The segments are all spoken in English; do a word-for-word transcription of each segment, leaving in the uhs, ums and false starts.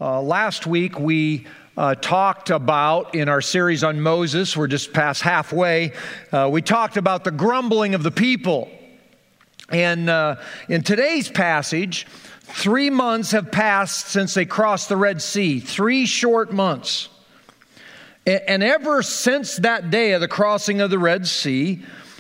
Uh, last week we uh, talked about, in our series on Moses, we're just past halfway, uh, we talked about the grumbling of the people. And uh, in today's passage, three months have passed since they crossed the Red Sea, three short months. And ever since that day of the crossing of the Red Sea,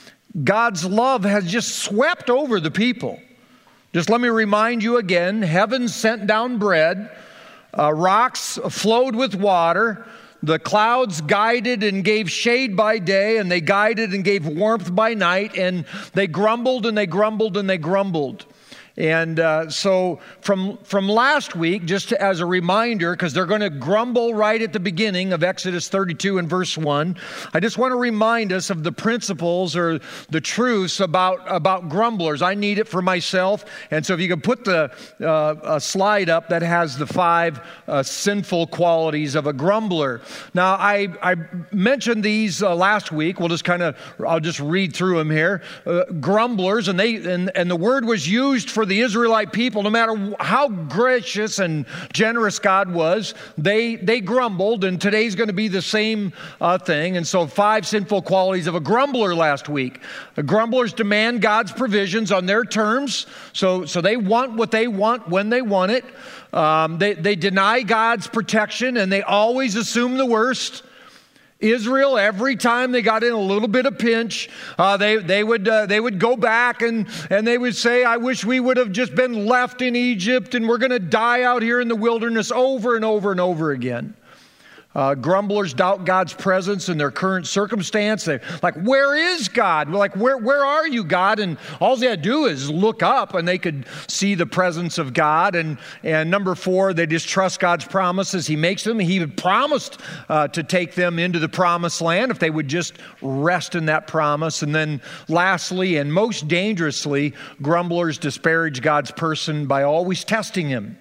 God's love has just swept over the people. Just let me remind you again, heaven sent down bread, uh, rocks flowed with water, the clouds guided and gave shade by day, and they guided and gave warmth by night, and they grumbled and they grumbled and they grumbled. And uh, so from from last week, just as a reminder, because they're going to grumble right at the beginning of Exodus thirty-two and verse one, I just want to remind us of the principles or the truths about, about grumblers. I need it for myself. And so if you can put the uh, a slide up that has the five uh, sinful qualities of a grumbler. Now, I, I mentioned these uh, last week. We'll just kind of, I'll just read through them here. Uh, grumblers, and they and, and the word was used for the Israelite people. No matter how gracious and generous God was, they they grumbled, and today's going to be the same uh, thing. And so five sinful qualities of a grumbler last week. The grumblers demand God's provisions on their terms, so so they want what they want when they want it. Um, they, they deny God's protection, and they always assume the worst. Israel, every time they got in a little bit of pinch, uh, they they would uh, they would go back and and they would say, "I wish we would have just been left in Egypt, and we're going to die out here in the wilderness," over and over and over again. Uh, grumblers doubt God's presence in their current circumstance. They're like, "Where is God?" We're like, "Where where are you, God?" And all they had to do is look up, and they could see the presence of God. And and number four, they distrust God's promises He makes them. He had promised uh, to take them into the promised land if they would just rest in that promise. And then lastly, and most dangerously, grumblers disparage God's person by always testing Him.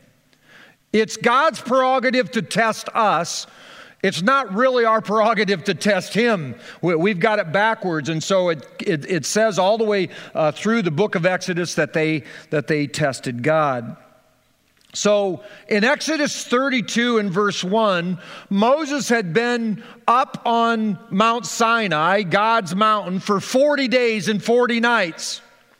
It's God's prerogative to test us. It's not really our prerogative to test Him. We've got it backwards. And so it it, it says all the way uh, through the book of Exodus that they that they tested God. So in Exodus thirty-two and verse one, Moses had been up on Mount Sinai, God's mountain, for forty days and forty nights.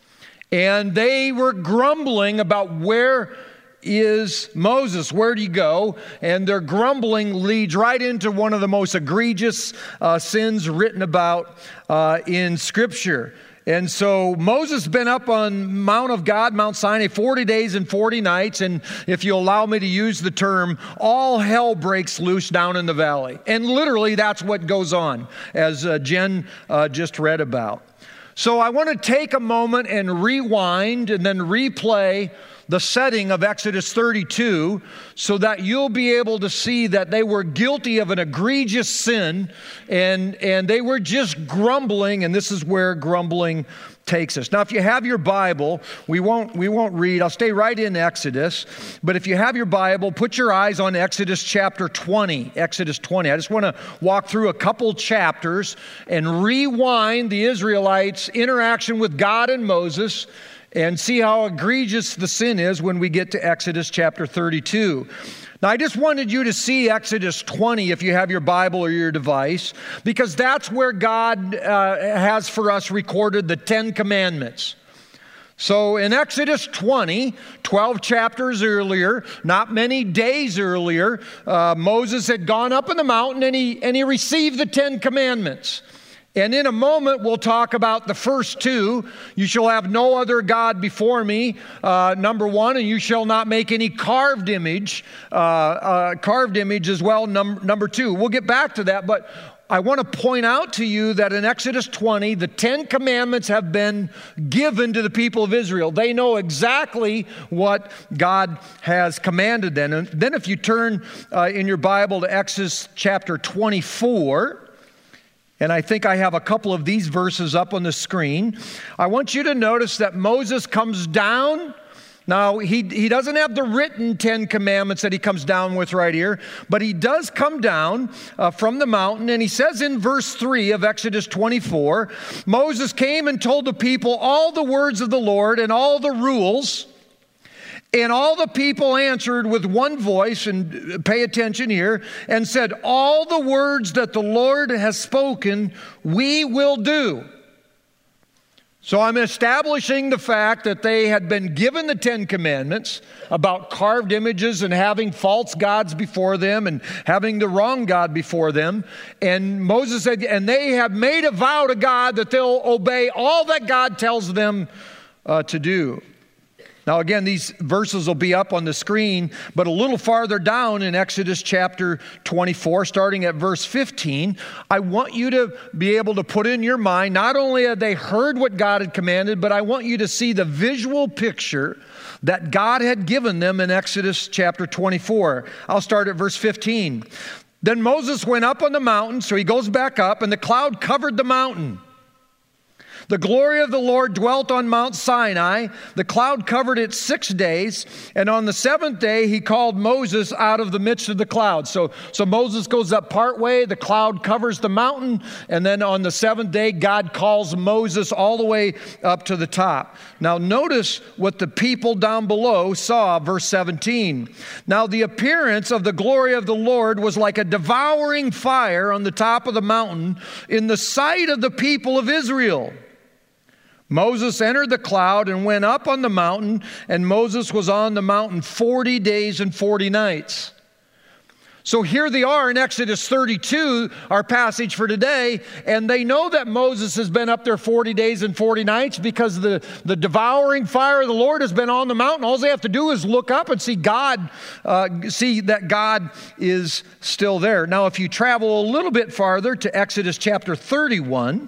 And they were grumbling about where is Moses? Where do you go? And their grumbling leads right into one of the most egregious uh, sins written about uh, in Scripture. And so Moses has been up on Mount of God, Mount Sinai, forty days and forty nights. And if you allow me to use the term, all hell breaks loose down in the valley. And literally that's what goes on, as uh, Jen uh, just read about. So I want to take a moment and rewind and then replay the setting of Exodus thirty-two so that you'll be able to see that they were guilty of an egregious sin and, and they were just grumbling, and this is where grumbling takes us. Now, if you have your Bible, we won't we won't read. I'll stay right in Exodus. But if you have your Bible, put your eyes on Exodus chapter twenty. Exodus twenty. I just want to walk through a couple chapters and rewind the Israelites' interaction with God and Moses and see how egregious the sin is when we get to Exodus chapter thirty-two. Now, I just wanted you to see Exodus twenty if you have your Bible or your device, because that's where God uh, has for us recorded the Ten Commandments. So in Exodus twenty, twelve chapters earlier, not many days earlier, uh, Moses had gone up in the mountain and he, and he received the Ten Commandments. And in a moment, we'll talk about the first two. You shall have no other God before me, uh, number one, and you shall not make any carved image, uh, uh, carved image as well, num- number two. We'll get back to that, but I want to point out to you that in Exodus twenty, the Ten Commandments have been given to the people of Israel. They know exactly what God has commanded them. And then if you turn uh, in your Bible to Exodus chapter twenty-four, and I think I have a couple of these verses up on the screen, I want you to notice that Moses comes down. Now, he, he doesn't have the written Ten Commandments that he comes down with right here, but he does come down uh, from the mountain, and he says in verse three of Exodus twenty-four, Moses came and told the people all the words of the Lord and all the rules, And all the people answered with one voice, and pay attention here, and said, all the words that the Lord has spoken, we will do. So I'm establishing the fact that they had been given the Ten Commandments about carved images and having false gods before them and having the wrong God before them. And Moses said, and they have made a vow to God that they'll obey all that God tells them uh, to do. Now, again, these verses will be up on the screen, but a little farther down in Exodus chapter twenty-four, starting at verse fifteen, I want you to be able to put in your mind, not only had they heard what God had commanded, but I want you to see the visual picture that God had given them in Exodus chapter twenty-four. I'll start at verse fifteen. Then Moses went up on the mountain, so he goes back up, and the cloud covered the mountain. The glory of the Lord dwelt on Mount Sinai. The cloud covered it six days. And on the seventh day, he called Moses out of the midst of the cloud. So, so Moses goes up part way. The cloud covers the mountain. And then on the seventh day, God calls Moses all the way up to the top. Now notice what the people down below saw, verse seventeen. Now the appearance of the glory of the Lord was like a devouring fire on the top of the mountain in the sight of the people of Israel. Moses entered the cloud and went up on the mountain, and Moses was on the mountain forty days and forty nights. So here they are in Exodus thirty-two, our passage for today, and they know that Moses has been up there forty days and forty nights because the, the devouring fire of the Lord has been on the mountain. All they have to do is look up and see God, uh, see that God is still there. Now, if you travel a little bit farther to Exodus chapter thirty-one,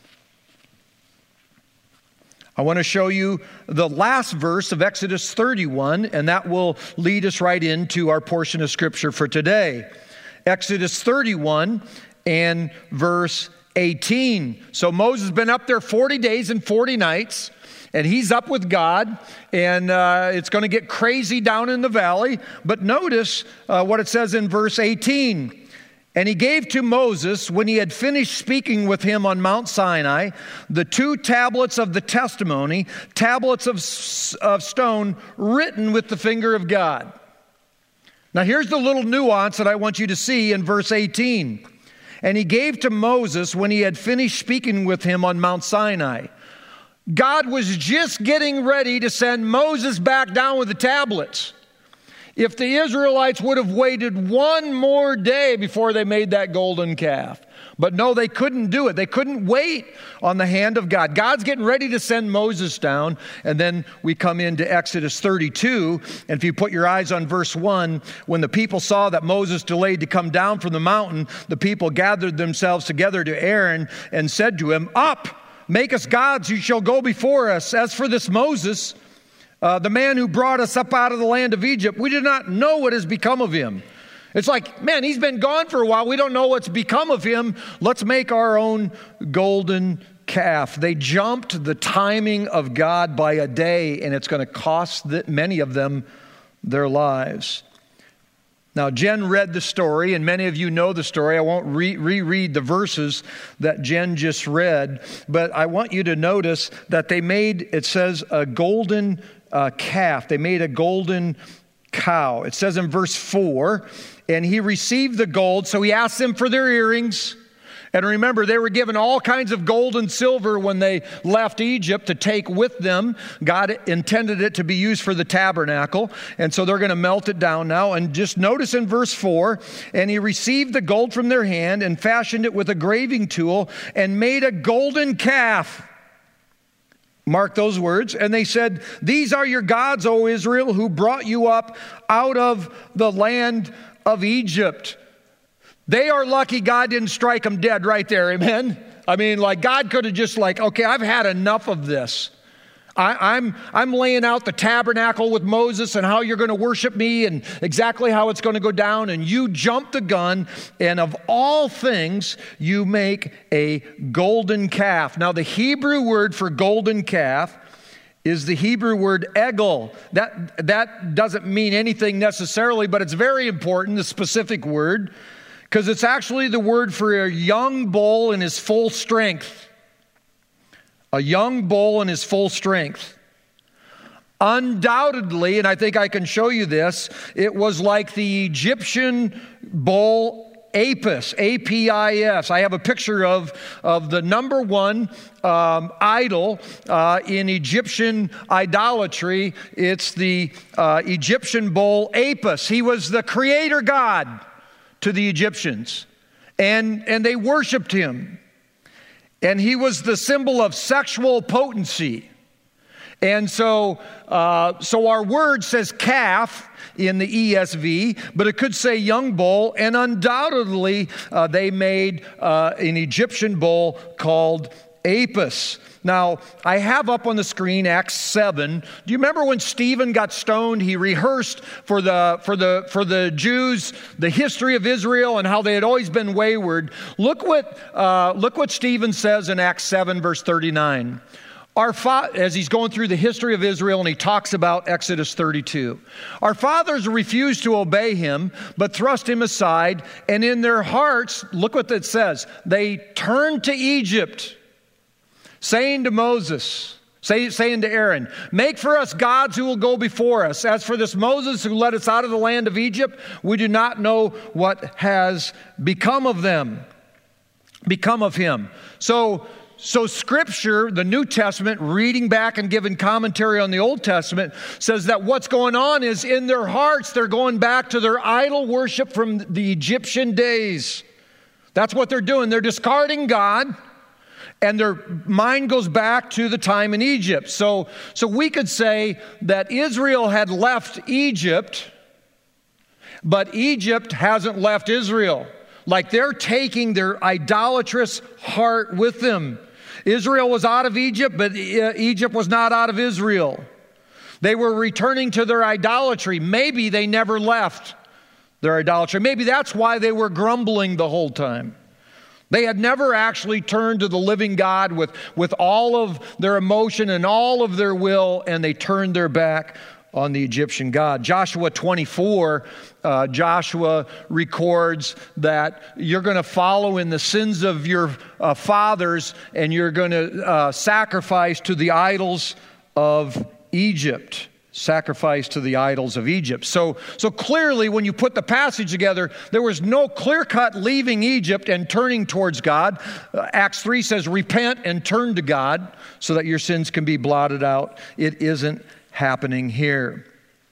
I want to show you the last verse of Exodus thirty-one, and that will lead us right into our portion of Scripture for today. Exodus thirty-one and verse eighteen. So Moses has been up there forty days and forty nights, and he's up with God, and uh, it's going to get crazy down in the valley. But notice uh, what it says in verse eighteen. And he gave to Moses, when he had finished speaking with him on Mount Sinai, the two tablets of the testimony, tablets of, of stone written with the finger of God. Now here's the little nuance that I want you to see in verse eighteen. And he gave to Moses when he had finished speaking with him on Mount Sinai. God was just getting ready to send Moses back down with the tablets. If the Israelites would have waited one more day before they made that golden calf. But no, they couldn't do it. They couldn't wait on the hand of God. God's getting ready to send Moses down. And then we come into Exodus thirty-two. And if you put your eyes on verse one, when the people saw that Moses delayed to come down from the mountain, the people gathered themselves together to Aaron and said to him, "Up, make us gods who shall go before us. As for this Moses, Uh, the man who brought us up out of the land of Egypt, we do not know what has become of him." It's like, man, he's been gone for a while. We don't know what's become of him. Let's make our own golden calf. They jumped the timing of God by a day, and it's going to cost the, many of them their lives. Now, Jen read the story, and many of you know the story. I won't re- reread the verses that Jen just read, but I want you to notice that they made, it says, a golden uh, calf. They made a golden cow. It says in verse four, and he received the gold, so he asked them for their earrings. And remember, they were given all kinds of gold and silver when they left Egypt to take with them. God intended it to be used for the tabernacle. And so they're going to melt it down now. And just notice in verse four, and he received the gold from their hand and fashioned it with a graving tool and made a golden calf. Mark those words. And they said, "These are your gods, O Israel, who brought you up out of the land of Egypt." They are lucky God didn't strike them dead right there, amen? I mean, like God could have just like, okay, I've had enough of this. I, I'm, I'm laying out the tabernacle with Moses and how you're going to worship me and exactly how it's going to go down, and you jump the gun, and of all things, you make a golden calf. Now, the Hebrew word for golden calf is the Hebrew word egel. That, that doesn't mean anything necessarily, but it's very important, the specific word, because it's actually the word for a young bull in his full strength. A young bull in his full strength. Undoubtedly, and I think I can show you this, it was like the Egyptian bull Apis, A P I S. I have a picture of, of the number one um, idol uh, in Egyptian idolatry. It's the uh, Egyptian bull Apis. He was the creator god to the Egyptians, and, and they worshiped him. And he was the symbol of sexual potency. And so, uh, so our word says calf in the E S V, but it could say young bull, and undoubtedly uh, they made uh, an Egyptian bull called Apis. Now, I have up on the screen Acts seven. Do you remember when Stephen got stoned? He rehearsed for the for the for the Jews the history of Israel and how they had always been wayward. Look what uh, look what Stephen says in Acts seven, verse thirty-nine. Our fa- as he's going through the history of Israel, and he talks about Exodus thirty-two. Our fathers refused to obey him, but thrust him aside, and in their hearts, look what it says, they turned to Egypt, saying to Moses, say, saying to Aaron, make for us gods who will go before us. As for this Moses who led us out of the land of Egypt, we do not know what has become of them, become of him. So, So Scripture, the New Testament, reading back and giving commentary on the Old Testament, says that what's going on is in their hearts, they're going back to their idol worship from the Egyptian days. That's what they're doing. They're discarding God, and their mind goes back to the time in Egypt. So, so we could say that Israel had left Egypt, but Egypt hasn't left Israel. Like they're taking their idolatrous heart with them. Israel was out of Egypt, but Egypt was not out of Israel. They were returning to their idolatry. Maybe they never left their idolatry. Maybe that's why they were grumbling the whole time. They had never actually turned to the living God with, with all of their emotion and all of their will, and they turned their back on the Egyptian God. Joshua twenty-four, uh, Joshua records that you're going to follow in the sins of your uh, fathers, and you're going to uh, sacrifice to the idols of Egypt. Sacrifice to the idols of Egypt. So, so clearly, when you put the passage together, there was no clear-cut leaving Egypt and turning towards God. Uh, Acts three says, repent and turn to God so that your sins can be blotted out. It isn't happening here.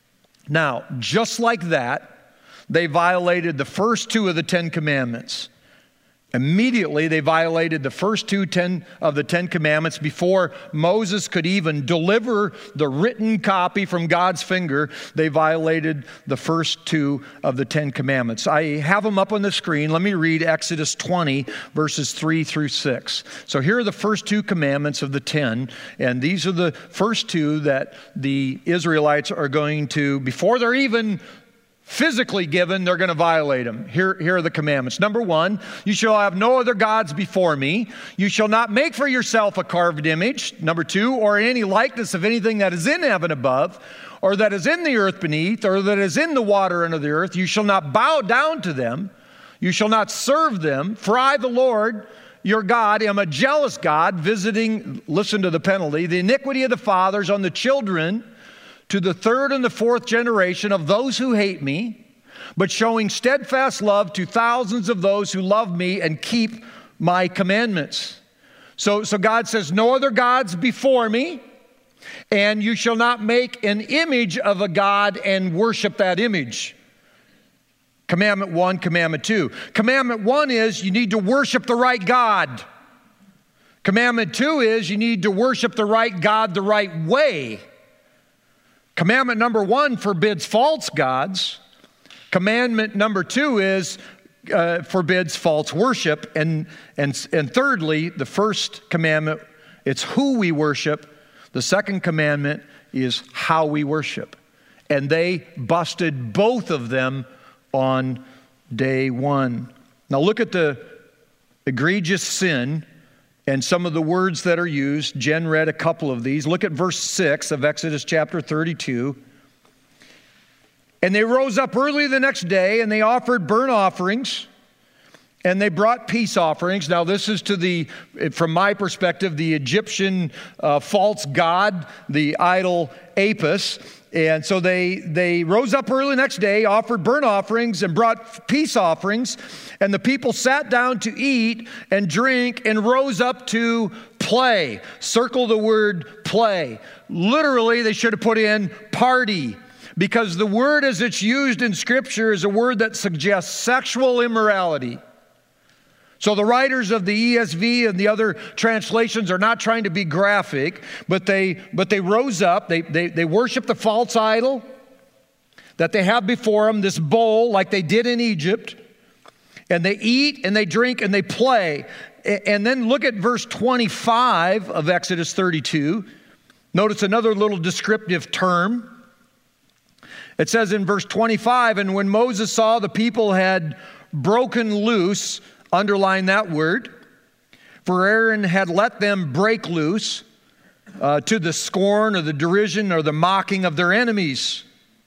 Now, just like that, they violated the first two of the Ten Commandments. Immediately, they violated the first two ten of the Ten Commandments before Moses could even deliver the written copy from God's finger. They violated the first two of the Ten Commandments. I have them up on the screen. Let me read Exodus twenty, verses three through six. So here are the first two commandments of the ten, and these are the first two that the Israelites are going to, before they're even physically given, they're going to violate them. Here, here are the commandments. Number one, you shall have no other gods before me. You shall not make for yourself a carved image. Number two, or any likeness of anything that is in heaven above, or that is in the earth beneath, or that is in the water under the earth. You shall not bow down to them. You shall not serve them. For I, the Lord, your God, am a jealous God, visiting, listen to the penalty, the iniquity of the fathers on the children, to the third and the fourth generation of those who hate me, but showing steadfast love to thousands of those who love me and keep my commandments. So, so God says, no other gods before me, and you shall not make an image of a god and worship that image. Commandment one, commandment two. Commandment one is you need to worship the right God. Commandment two is you need to worship the right God the right way. Commandment number one forbids false gods. Commandment number two is uh, forbids false worship. And, and, and thirdly, the first commandment, it's who we worship. The second commandment is how we worship. And they busted both of them on day one. Now look at the egregious sin and some of the words that are used. Jen read a couple of these. Look at verse six of Exodus chapter thirty-two. And they rose up early the next day, and they offered burnt offerings And they brought peace offerings. Now, this is to the, from my perspective, the Egyptian uh, false god, the idol Apis. And so they, they rose up early next day, offered burnt offerings, and brought peace offerings. And the people sat down to eat and drink and rose up to play. Circle the word play. Literally, they should have put in party, because the word as it's used in Scripture is a word that suggests sexual immorality. So the writers of the E S V and the other translations are not trying to be graphic, but they but they rose up, they, they, they worshiped the false idol that they have before them, this bowl like they did in Egypt, and they eat and they drink and they play. And then look at verse twenty-five of Exodus thirty-two. Notice another little descriptive term. It says in verse twenty-five, and when Moses saw the people had broken loose, underline that word, for Aaron had let them break loose uh, to the scorn or the derision or the mocking of their enemies.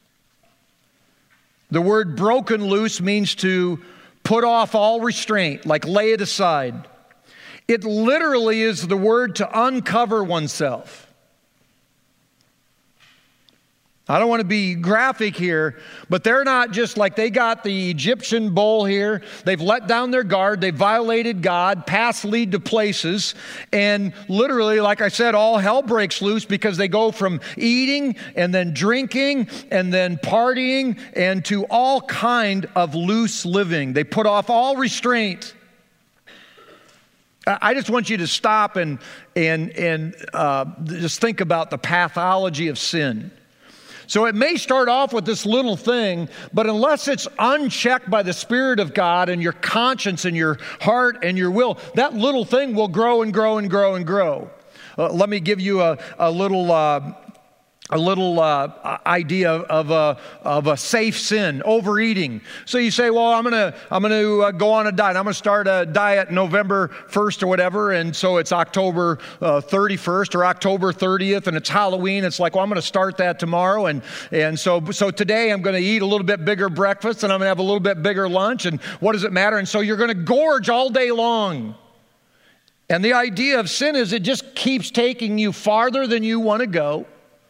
The word broken loose means to put off all restraint, like lay it aside. It literally is the word to uncover oneself. I don't want to be graphic here, but they're not just like they got the Egyptian bowl here. They've let down their guard. They violated God. Paths lead to places. And literally, like I said, all hell breaks loose because they go from eating and then drinking and then partying and to all kind of loose living. They put off all restraint. I just want you to stop and, and, and uh, just think about the pathology of sin. So it may start off with this little thing, but unless it's unchecked by the Spirit of God and your conscience and your heart and your will, that little thing will grow and grow and grow and grow. Uh, let me give you a, a little... Uh, A little uh, idea of a of a safe sin, overeating. So you say, "Well, I'm gonna I'm gonna uh, go on a diet. I'm gonna start a diet November first or whatever." And so it's October uh, thirty-first or October thirtieth, and it's Halloween. It's like, well, I'm gonna start that tomorrow, and and so so today I'm gonna eat a little bit bigger breakfast, and I'm gonna have a little bit bigger lunch. And what does it matter? And so you're gonna gorge all day long. And the idea of sin is it just keeps taking you farther than you want to go.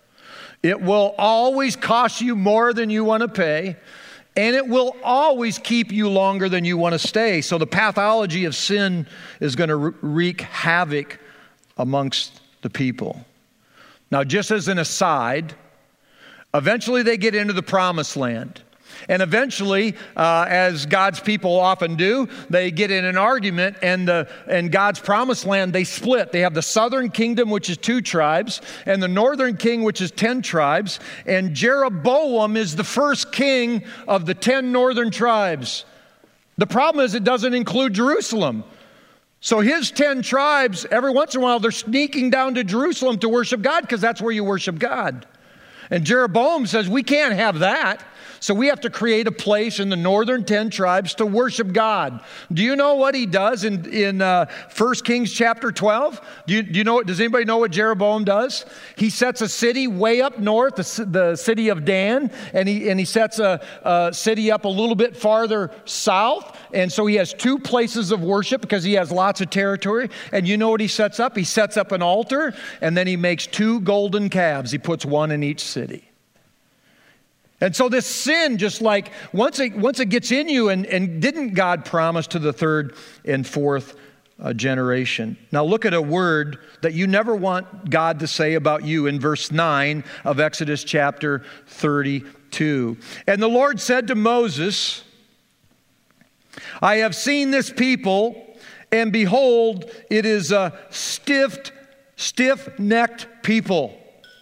It will always cost you more than you want to pay, and it will always keep you longer than you want to stay. So the pathology of sin is going to wreak havoc amongst the people. Now, just as an aside, eventually they get into the promised land. And eventually, uh, as God's people often do, they get in an argument, and the and God's promised land, they split. They have the southern kingdom, which is two tribes, and the northern king, which is ten tribes. And Jeroboam is the first king of the ten northern tribes. The problem is it doesn't include Jerusalem. So his ten tribes, every once in a while, they're sneaking down to Jerusalem to worship God, because that's where you worship God. And Jeroboam says, we can't have that. So we have to create a place in the northern ten tribes to worship God. Do you know what he does in, in uh, First Kings chapter twelve? Do you, do you know? Does anybody know what Jeroboam does? He sets a city way up north, the, the city of Dan, and he, and he sets a, a city up a little bit farther south. And so he has two places of worship because he has lots of territory. And you know what he sets up? He sets up an altar, and then he makes two golden calves. He puts one in each city. And so this sin, just like once it, once it gets in you, and, and didn't God promise to the third and fourth uh, generation? Now look at a word that you never want God to say about you in verse nine of Exodus chapter thirty-two. And the Lord said to Moses, I have seen this people, and behold, it is a stiff, stiff-necked people.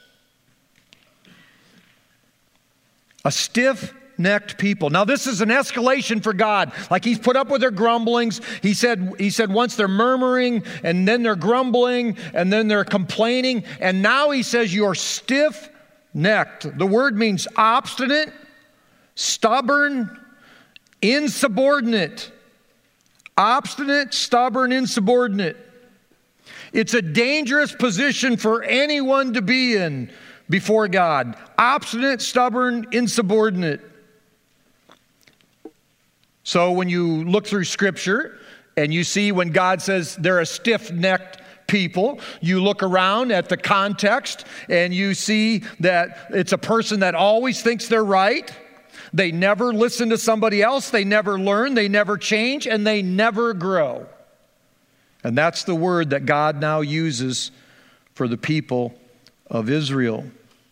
A stiff-necked people. Now, this is an escalation for God. Like he's put up with their grumblings. He said, he said once they're murmuring, and then they're grumbling, and then they're complaining. And now he says you're stiff-necked. The word means obstinate, stubborn, insubordinate. Obstinate, stubborn, insubordinate. It's a dangerous position for anyone to be in before God. Obstinate, stubborn, insubordinate. So when you look through Scripture and you see when God says they're a stiff-necked people, you look around at the context and you see that it's a person that always thinks they're right. They never listen to somebody else. They never learn. They never change, and they never grow. And that's the word that God now uses for the people of Israel.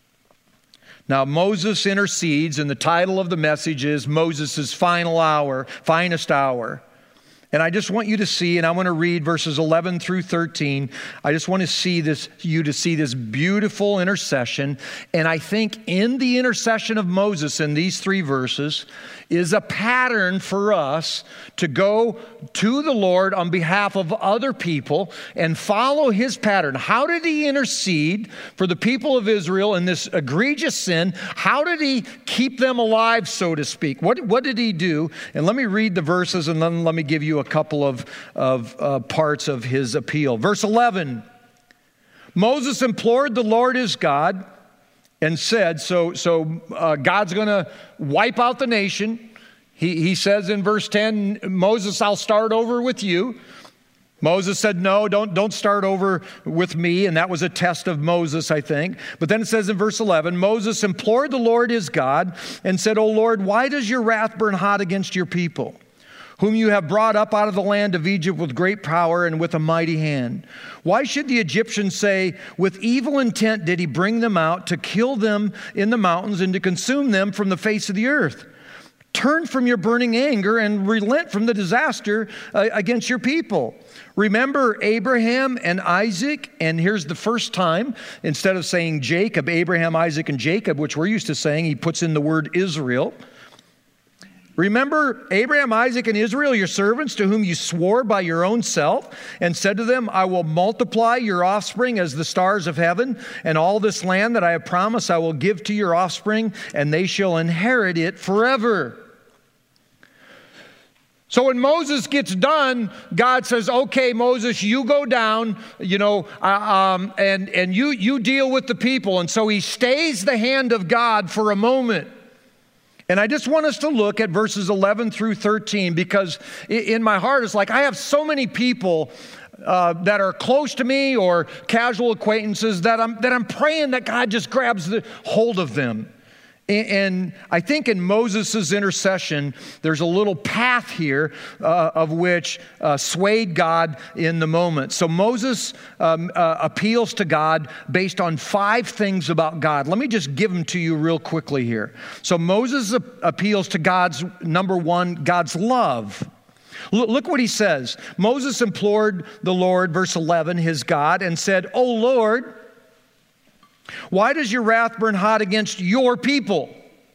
Now, Moses intercedes, and the title of the message is Moses' final hour, finest hour. And I just want you to see, and I want to read verses eleven through thirteen. I just want to see this, you to see this beautiful intercession. And I think in the intercession of Moses in these three verses is a pattern for us to go to the Lord on behalf of other people and follow his pattern. How did he intercede for the people of Israel in this egregious sin? How did he keep them alive, so to speak? What, what did he do? And let me read the verses, and then let me give you a couple of, of uh, parts of his appeal. Verse eleven, Moses implored the Lord his God and said, so, so uh, God's going to wipe out the nation. He, he says in verse ten, Moses, I'll start over with you. Moses said, no, don't, don't start over with me. And that was a test of Moses, I think. But then it says in verse eleven, Moses implored the Lord his God and said, O Lord, why does your wrath burn hot against your people, whom you have brought up out of the land of Egypt with great power and with a mighty hand? Why should the Egyptians say, with evil intent did he bring them out to kill them in the mountains and to consume them from the face of the earth? Turn from your burning anger and relent from the disaster uh, against your people. Remember Abraham and Isaac, and here's the first time, instead of saying Jacob, Abraham, Isaac, and Jacob, which we're used to saying, he puts in the word Israel. Remember Abraham, Isaac, and Israel, your servants, to whom you swore by your own self, and said to them, I will multiply your offspring as the stars of heaven, and all this land that I have promised I will give to your offspring, and they shall inherit it forever. So when Moses gets done, God says, okay, Moses, you go down, you know, uh, um, and, and you, you deal with the people. And so he stays the hand of God for a moment. And I just want us to look at verses eleven through thirteen, because in my heart it's like I have so many people uh, that are close to me or casual acquaintances that I'm, that I'm praying that God just grabs the hold of them. And I think in Moses' intercession, there's a little path here uh, of which uh, swayed God in the moment. So Moses um, uh, appeals to God based on five things about God. Let me just give them to you real quickly here. So Moses a- appeals to God's, number one, God's love. L- look what he says. Moses implored the Lord, verse eleven, his God, and said, O Lord, why does your wrath burn hot against your people?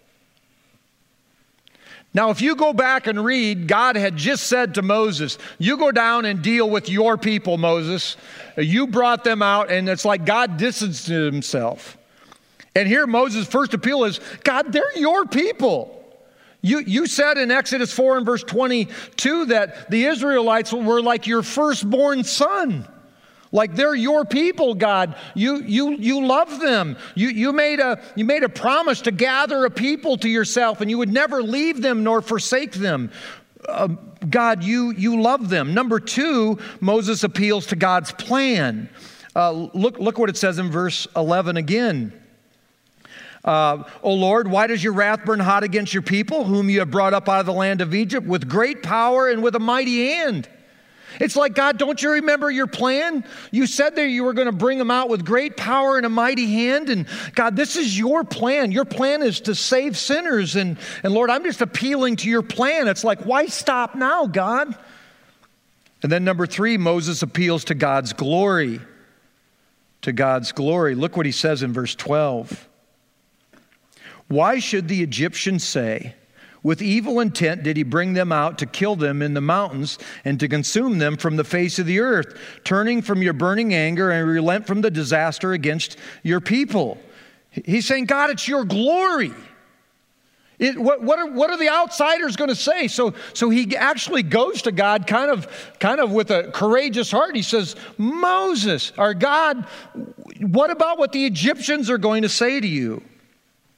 Now, if you go back and read, God had just said to Moses, you go down and deal with your people, Moses. You brought them out, and it's like God distanced himself. And here Moses' first appeal is, God, they're your people. You, you said in Exodus four and verse twenty-two that the Israelites were like your firstborn son. Like they're your people, God. You, you, you love them. You, you, made a, you made a promise to gather a people to yourself, and you would never leave them nor forsake them. Uh, God, you, you love them. Number two, Moses appeals to God's plan. Uh, look, look what it says in verse eleven again. Uh, O Lord, why does your wrath burn hot against your people, whom you have brought up out of the land of Egypt with great power and with a mighty hand? It's like, God, don't you remember your plan? You said that you were going to bring them out with great power and a mighty hand. And God, this is your plan. Your plan is to save sinners. And, and Lord, I'm just appealing to your plan. It's like, why stop now, God? And then number three, Moses appeals to God's glory. To God's glory. Look what he says in verse twelve. Why should the Egyptians say, with evil intent did he bring them out to kill them in the mountains and to consume them from the face of the earth, turning from your burning anger and relent from the disaster against your people? He's saying, God, it's your glory. It, what, what, are, what are the outsiders going to say? So, so he actually goes to God kind of, kind of with a courageous heart. He says, Moses, our God, what about what the Egyptians are going to say to you?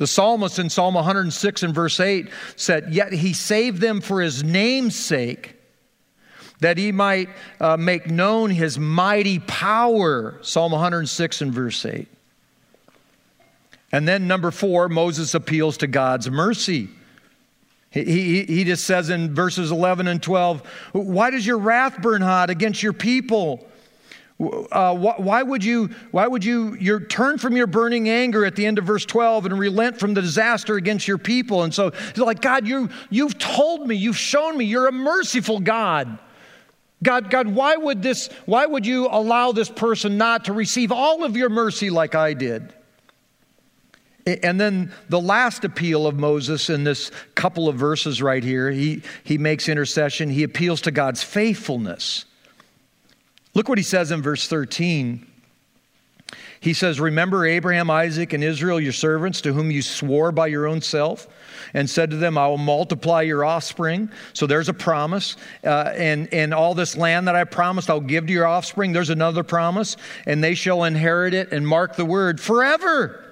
The psalmist in Psalm one hundred six and verse eight said, "Yet he saved them for his name's sake, that he might uh, make known his mighty power." Psalm one hundred six and verse eight. And then number four, Moses appeals to God's mercy. He, he, he just says in verses eleven and twelve, "Why does your wrath burn hot against your people? Uh, wh- why would you, why would you your, turn from your burning anger," at the end of verse twelve, "and relent from the disaster against your people?" And so it's like, God, you, you've told me, you've shown me, you're a merciful God. God, God, why would this, why would you allow this person not to receive all of your mercy like I did? And then the last appeal of Moses in this couple of verses right here, he, he makes intercession. He appeals to God's faithfulness. Look what he says in verse thirteen. He says, "Remember Abraham, Isaac, and Israel, your servants, to whom you swore by your own self, and said to them, I will multiply your offspring." So there's a promise. Uh, and, and all this land that I promised, I'll give to your offspring. There's another promise. "And they shall inherit it," and mark the word, forever.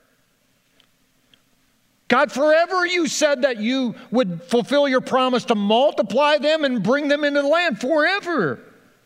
God, forever you said that you would fulfill your promise to multiply them and bring them into the land forever.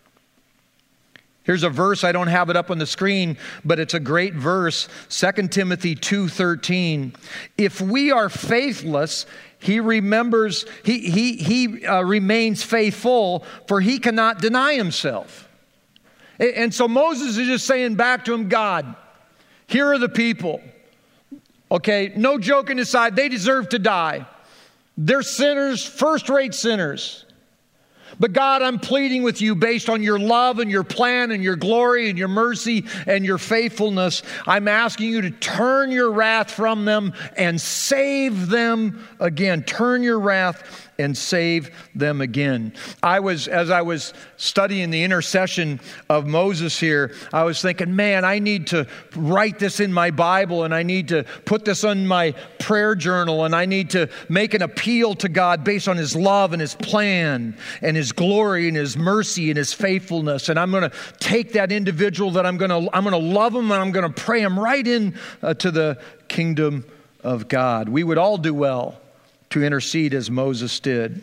Here's a verse, I don't have it up on the screen, but it's a great verse, Second Timothy two thirteen. "If we are faithless, he remembers, he, he, he uh, remains faithful, for he cannot deny himself." And so Moses is just saying back to him, God, here are the people. Okay, no joking aside, they deserve to die. They're sinners, first-rate sinners. But God, I'm pleading with you based on your love and your plan and your glory and your mercy and your faithfulness. I'm asking you to turn your wrath from them and save them again. Turn your wrath and save them again. I was, as I was studying the intercession of Moses here, I was thinking, man, I need to write this in my Bible, and I need to put this on my prayer journal, and I need to make an appeal to God based on his love and his plan and his glory and his mercy and his faithfulness. And I'm going to take that individual that I'm going to, I'm going to love him, and I'm going to pray him right in uh, to the kingdom of God. We would all do well to intercede as Moses did.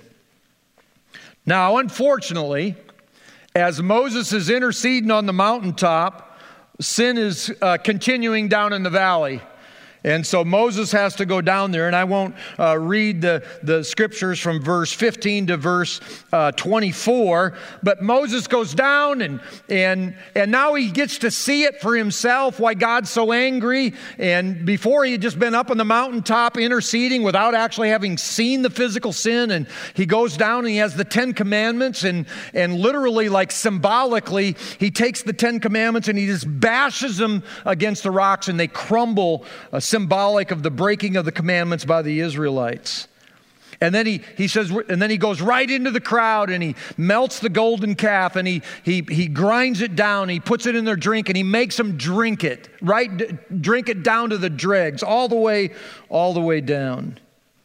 Now, unfortunately, as Moses is interceding on the mountaintop, sin is uh, continuing down in the valley. And so Moses has to go down there, and I won't uh, read the, the scriptures from verse fifteen to verse uh, twenty-four, but Moses goes down, and, and, and now he gets to see it for himself, why God's so angry. And before he had just been up on the mountaintop interceding without actually having seen the physical sin, and he goes down and he has the Ten Commandments, and, and literally, like symbolically, he takes the Ten Commandments and he just bashes them against the rocks, and they crumble, uh, symbolic of the breaking of the commandments by the Israelites. And then he, he says, and then he goes right into the crowd, and he melts the golden calf, and he, he, he grinds it down, he puts it in their drink, and he makes them drink it, right? Drink it down to the dregs, all the way, all the way down.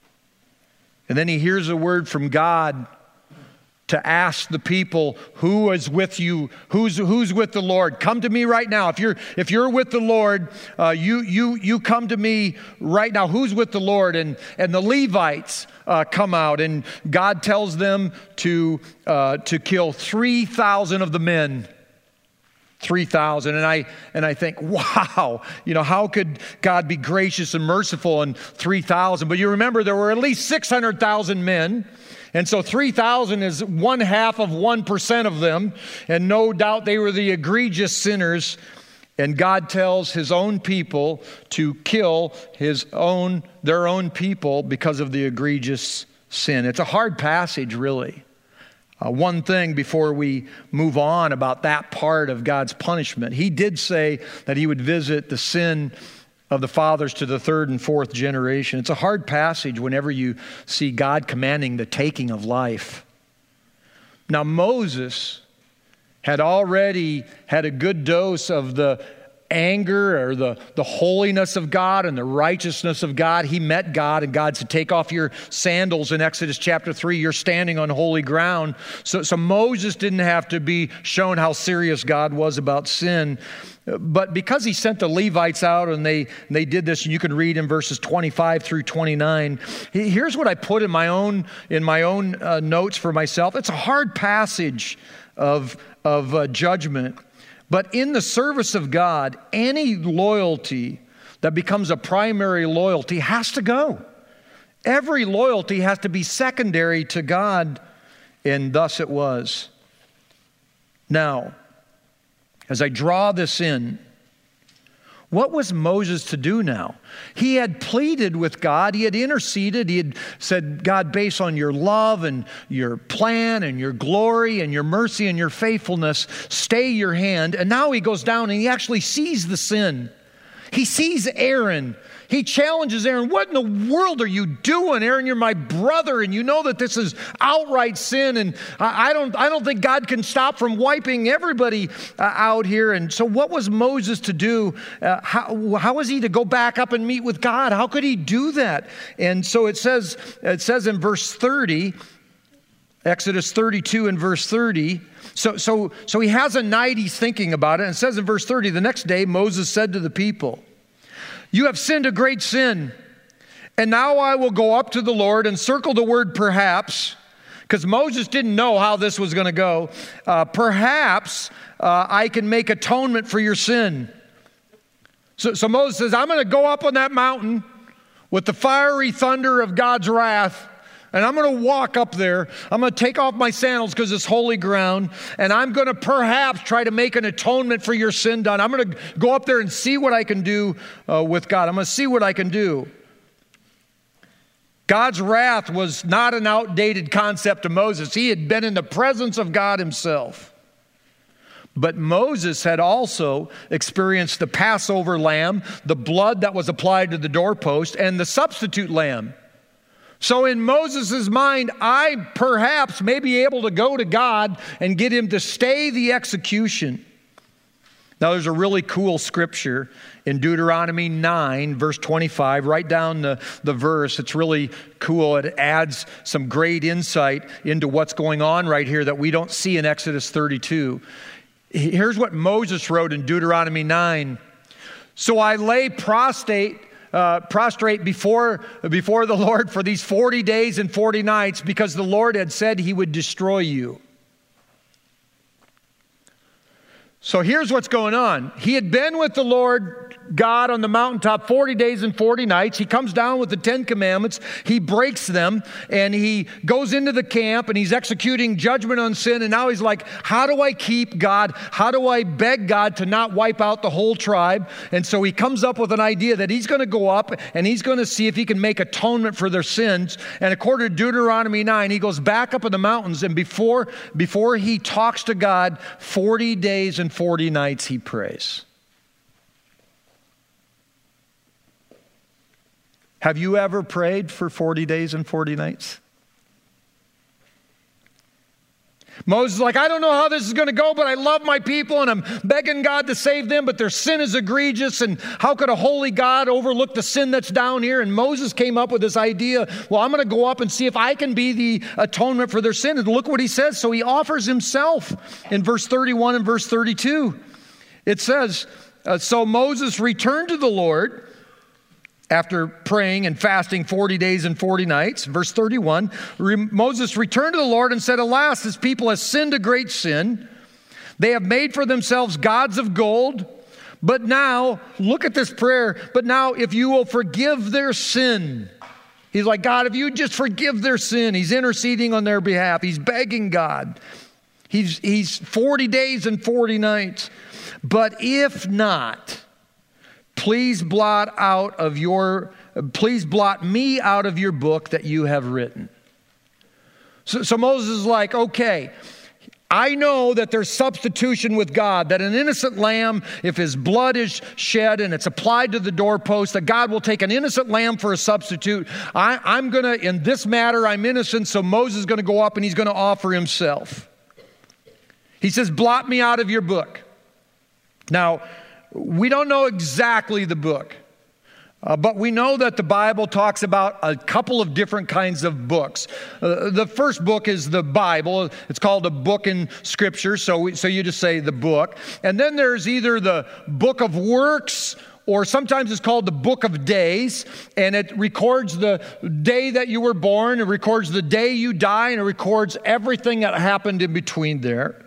And then he hears a word from God to ask the people, who is with you? Who's who's with the Lord? Come to me right now. If you're if you're with the Lord, uh, you you you come to me right now. Who's with the Lord? And and the Levites uh, come out, and God tells them to uh, to kill three thousand of the men. three thousand. And I and I think, wow, you know, how could God be gracious and merciful in three thousand? But you remember there were at least six hundred thousand men. And so three thousand is one half of one percent of them. And no doubt they were the egregious sinners. And God tells his own people to kill his own, their own people because of the egregious sin. It's a hard passage, really. Uh, one thing before we move on about that part of God's punishment. He did say that he would visit the sin of the fathers to the third and fourth generation. It's a hard passage whenever you see God commanding the taking of life. Now, Moses had already had a good dose of the anger or the, the holiness of God and the righteousness of God. He met God, and God said, take off your sandals in Exodus chapter three. You're standing on holy ground. So, so Moses didn't have to be shown how serious God was about sin. But because he sent the Levites out and they, they did this, and you can read in verses twenty-five through twenty-nine, here's what I put in my own, in my own uh, notes for myself. It's a hard passage of, of uh, judgment. But in the service of God, any loyalty that becomes a primary loyalty has to go. Every loyalty has to be secondary to God, and thus it was. Now, as I draw this in, what was Moses to do now? He had pleaded with God. He had interceded. He had said, God, based on your love and your plan and your glory and your mercy and your faithfulness, stay your hand. And now he goes down and he actually sees the sin. He sees Aaron. He challenges Aaron. What in the world are you doing, Aaron? You're my brother, and you know that this is outright sin. And I don't, I don't think God can stop from wiping everybody uh, out here. And so, what was Moses to do? Uh, how, how was he to go back up and meet with God? How could he do that? And so it says, it says in verse thirty, Exodus thirty-two and verse thirty. So, so, so he has a night. He's thinking about it. And it says in verse thirty, the next day Moses said to the people, you have sinned a great sin, and now I will go up to the Lord, and circle the word perhaps, because Moses didn't know how this was going to go. Uh, perhaps uh, I can make atonement for your sin. So, so Moses says, I'm going to go up on that mountain with the fiery thunder of God's wrath, and I'm going to walk up there. I'm going to take off my sandals because it's holy ground. And I'm going to perhaps try to make an atonement for your sin done. I'm going to go up there and see what I can do uh, with God. I'm going to see what I can do. God's wrath was not an outdated concept to Moses. He had been in the presence of God himself. But Moses had also experienced the Passover lamb, the blood that was applied to the doorpost, and the substitute lamb. So in Moses' mind, I perhaps may be able to go to God and get him to stay the execution. Now there's a really cool scripture in Deuteronomy nine, verse twenty-five. Write down the, the verse. It's really cool. It adds some great insight into what's going on right here that we don't see in Exodus thirty-two. Here's what Moses wrote in Deuteronomy nine. So I lay prostrate Uh, prostrate before, before the Lord for these forty days and forty nights because the Lord had said he would destroy you. So here's what's going on. He had been with the Lord God on the mountaintop forty days and forty nights. He comes down with the Ten Commandments. He breaks them, and he goes into the camp, and he's executing judgment on sin. And now he's like, how do I keep God? How do I beg God to not wipe out the whole tribe? And so he comes up with an idea that he's going to go up, and he's going to see if he can make atonement for their sins. And according to Deuteronomy nine, he goes back up in the mountains, and before, before he talks to God, forty days and forty nights he prays. Have you ever prayed for forty days and forty nights? Moses is like, I don't know how this is going to go, but I love my people and I'm begging God to save them, but their sin is egregious, and how could a holy God overlook the sin that's down here? And Moses came up with this idea, well, I'm going to go up and see if I can be the atonement for their sin. And look what he says. So he offers himself in verse thirty-one and verse thirty-two. It says, uh, so Moses returned to the Lord after praying and fasting forty days and forty nights. Verse thirty-one, Moses returned to the Lord and said, alas, this people has sinned a great sin. They have made for themselves gods of gold. But now, look at this prayer. But now, if you will forgive their sin. He's like, God, if you just forgive their sin. He's interceding on their behalf. He's begging God. He's, he's forty days and forty nights. But if not, Please blot out of your, please blot me out of your book that you have written. So, so Moses is like, okay, I know that there's substitution with God, that an innocent lamb, if his blood is shed and it's applied to the doorpost, that God will take an innocent lamb for a substitute. I, I'm going to, in this matter, I'm innocent, so Moses is going to go up and he's going to offer himself. He says, blot me out of your book. Now, we don't know exactly the book. Uh, but we know that the Bible talks about a couple of different kinds of books. Uh, the first book is the Bible. It's called a book in Scripture, so, we, so you just say the book. And then there's either the book of works, or sometimes it's called the book of days, and it records the day that you were born, it records the day you die, and it records everything that happened in between there.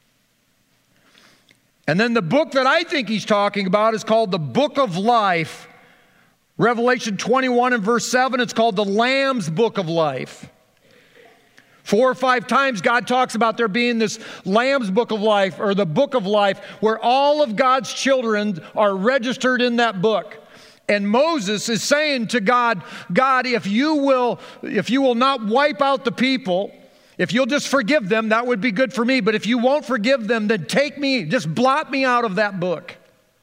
And then the book that I think he's talking about is called the book of life. Revelation twenty-one and verse seven, it's called the Lamb's Book of Life. Four or five times God talks about there being this Lamb's Book of Life, or the Book of Life, where all of God's children are registered in that book. And Moses is saying to God, God, if you will, if you will not wipe out the people, if you'll just forgive them, that would be good for me. But if you won't forgive them, then take me, just blot me out of that book.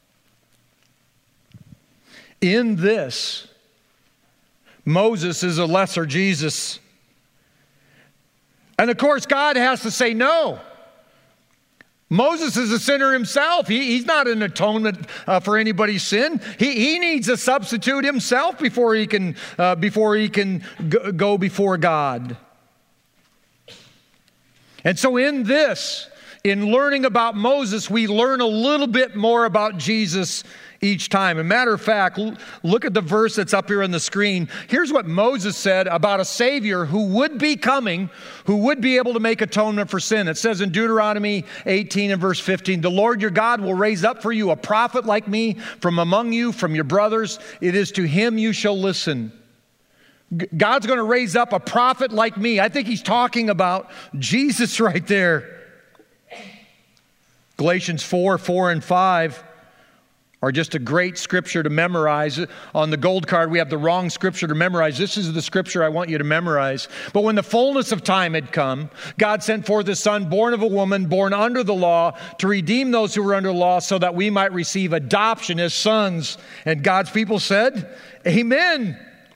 In this, Moses is a lesser Jesus. And of course, God has to say no. Moses is a sinner himself. He, he's not an atonement uh, for anybody's sin. He, he needs a substitute himself before he can, uh, before he can go, go before God. And so in this, in learning about Moses, we learn a little bit more about Jesus each time. As a matter of fact, look at the verse that's up here on the screen. Here's what Moses said about a Savior who would be coming, who would be able to make atonement for sin. It says in Deuteronomy eighteen and verse fifteen, the Lord your God will raise up for you a prophet like me from among you, from your brothers. It is to him you shall listen. God's going to raise up a prophet like me. I think he's talking about Jesus right there. Galatians four, four and five are just a great scripture to memorize. On the gold card, we have the wrong scripture to memorize. This is the scripture I want you to memorize. But when the fullness of time had come, God sent forth his Son, born of a woman, born under the law, to redeem those who were under the law, so that we might receive adoption as sons. And God's people said, amen.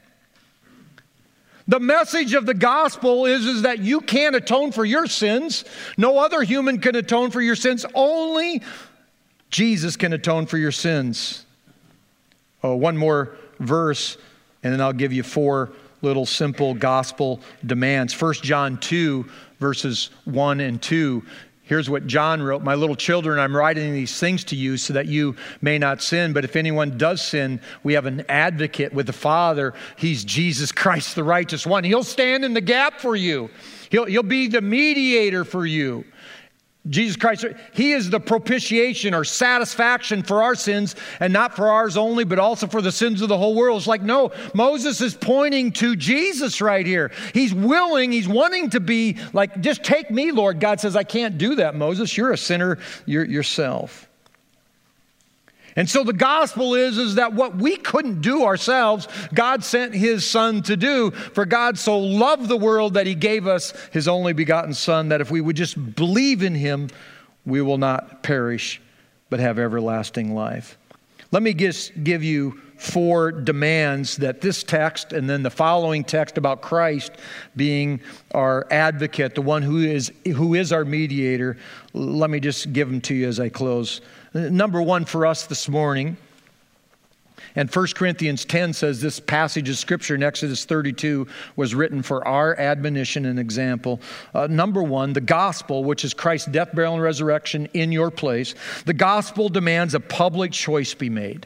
The message of the gospel is, is that you can't atone for your sins. No other human can atone for your sins. Only Jesus can atone for your sins. Oh, one more verse, and then I'll give you four little simple gospel demands. First John two, verses one and two. Here's what John wrote. My little children, I'm writing these things to you so that you may not sin. But if anyone does sin, we have an advocate with the Father. He's Jesus Christ, the righteous one. He'll stand in the gap for you. He'll, he'll be the mediator for you. Jesus Christ, he is the propitiation or satisfaction for our sins, and not for ours only, but also for the sins of the whole world. It's like, no, Moses is pointing to Jesus right here. He's willing, he's wanting to be like, just take me, Lord. God says, I can't do that, Moses. You're a sinner yourself. And so the gospel is, is that what we couldn't do ourselves, God sent his Son to do. For God so loved the world that he gave us his only begotten Son, that if we would just believe in him, we will not perish, but have everlasting life. Let me just give you four demands that this text and then the following text about Christ being our advocate, the one who is, who is our mediator. Let me just give them to you as I close. Number one for us this morning, and First Corinthians ten says this passage of Scripture in Exodus thirty-two was written for our admonition and example. Uh, number one, the gospel, which is Christ's death, burial, and resurrection in your place. The gospel demands a public choice be made.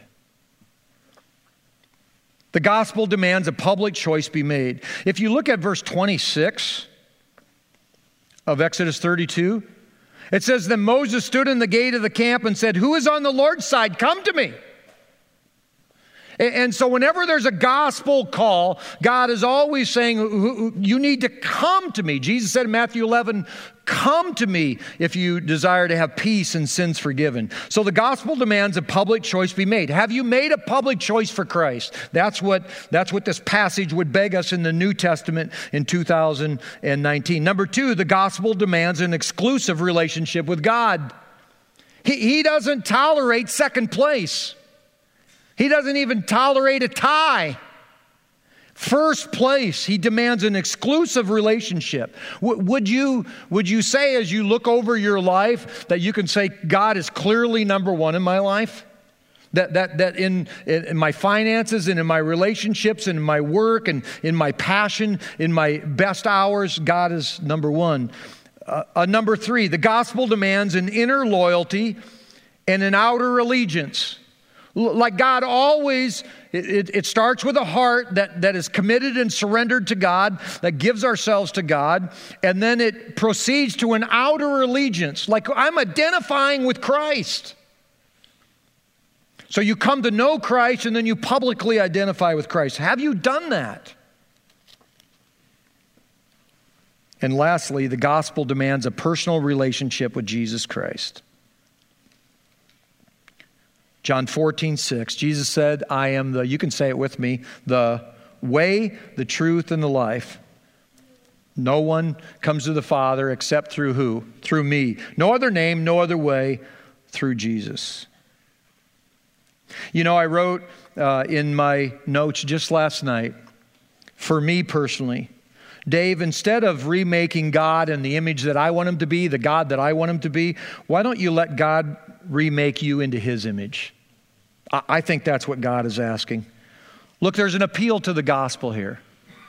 The gospel demands a public choice be made. If you look at verse twenty-six of Exodus thirty-two, it says, then Moses stood in the gate of the camp and said, who is on the Lord's side? Come to me. And so whenever there's a gospel call, God is always saying, you need to come to me. Jesus said in Matthew eleven, come to me if you desire to have peace and sins forgiven. So the gospel demands a public choice be made. Have you made a public choice for Christ? That's what, that's what this passage would beg us in the New Testament in two thousand nineteen. Number two, the gospel demands an exclusive relationship with God. He, he doesn't tolerate second place. He doesn't even tolerate a tie. First place, he demands an exclusive relationship. W- would you, would you say as you look over your life that you can say, God is clearly number one in my life? That, that, that in, in my finances and in my relationships and in my work and in my passion, in my best hours, God is number one. Uh, uh, number three, the gospel demands an inner loyalty and an outer allegiance. Like God always, it, it starts with a heart that, that is committed and surrendered to God, that gives ourselves to God, and then it proceeds to an outer allegiance, like I'm identifying with Christ. So you come to know Christ and then you publicly identify with Christ. Have you done that? And lastly, the gospel demands a personal relationship with Jesus Christ. John fourteen six, Jesus said, I am the, you can say it with me, the way, the truth, and the life. No one comes to the Father except through who? Through me. No other name, no other way, through Jesus. You know, I wrote uh, in my notes just last night, for me personally, Dave, instead of remaking God in the image that I want him to be, the God that I want him to be, why don't you let God remake you into his image? I think that's what God is asking. Look, there's an appeal to the gospel here.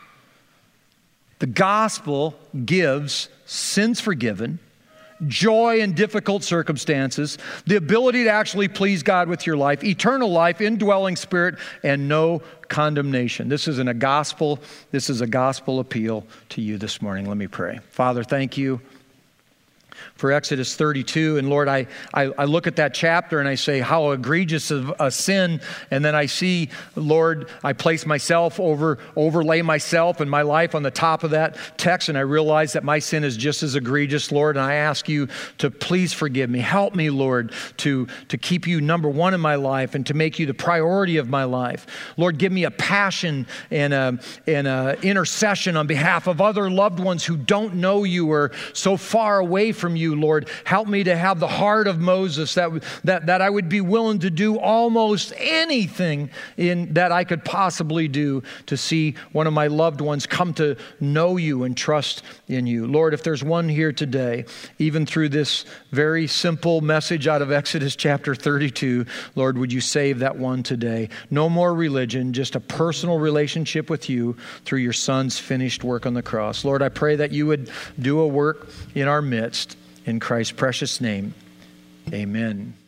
The gospel gives sins forgiven, joy in difficult circumstances, the ability to actually please God with your life, eternal life, indwelling spirit, and no condemnation. This is an, a gospel, this is a gospel appeal to you this morning. Let me pray. Father, thank you for Exodus thirty-two. And Lord, I, I, I look at that chapter and I say, how egregious of a sin. And then I see, Lord, I place myself over, overlay myself and my life on the top of that text. And I realize that my sin is just as egregious, Lord. And I ask you to please forgive me. Help me, Lord, to, to keep you number one in my life and to make you the priority of my life. Lord, give me a passion and a, and a intercession on behalf of other loved ones who don't know you or so far away from you. Lord, help me to have the heart of Moses, that, that, that I would be willing to do almost anything in that I could possibly do to see one of my loved ones come to know you and trust in you. Lord, if there's one here today, even through this very simple message out of Exodus chapter thirty-two, Lord, would you save that one today? No more religion, just a personal relationship with you through your Son's finished work on the cross. Lord, I pray that you would do a work in our midst. In Christ's precious name, amen.